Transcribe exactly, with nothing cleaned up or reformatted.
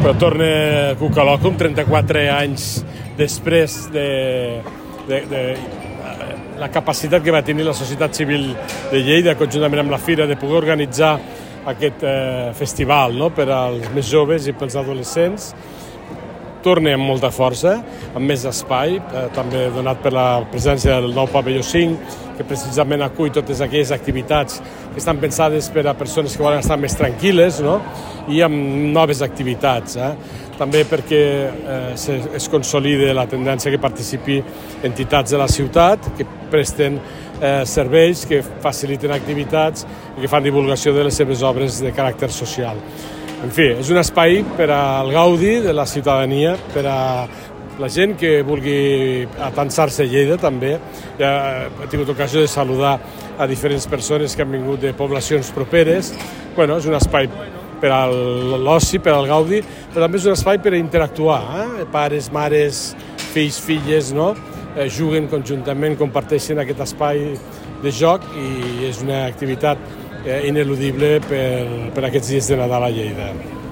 però torna Cucalòcum trenta-quatre anys després de, de, de la capacitat que va tenir la societat civil de Lleida, conjuntament amb la Fira, de poder organitzar aquest eh, festival, no?, per als més joves i pels adolescents. Torna amb molta força, amb més espai, eh, també donat per la presència del nou pavelló cinc, que precisament acull totes aquelles activitats que estan pensades per a persones que volen estar més tranquil·les, no?, i amb noves activitats. Eh? També perquè eh, es consolida la tendència que participi entitats de la ciutat, que presten eh, serveis, que faciliten activitats i que fan divulgació de les seves obres de caràcter social. En fi, és un espai per al gaudi de la ciutadania, per a la gent que vulgui atansar-se a Lleida també. Ja he tingut ocasió de saludar a diferents persones que han vingut de poblacions properes. Bueno, és un espai per a l'oci, per al gaudi, però també és un espai per a interactuar. Eh? Pares, mares, fills, filles, no? Eh, juguen conjuntament, comparteixen aquest espai de joc i és una activitat eh, ineludible per, per aquests dies de Nadal a Lleida.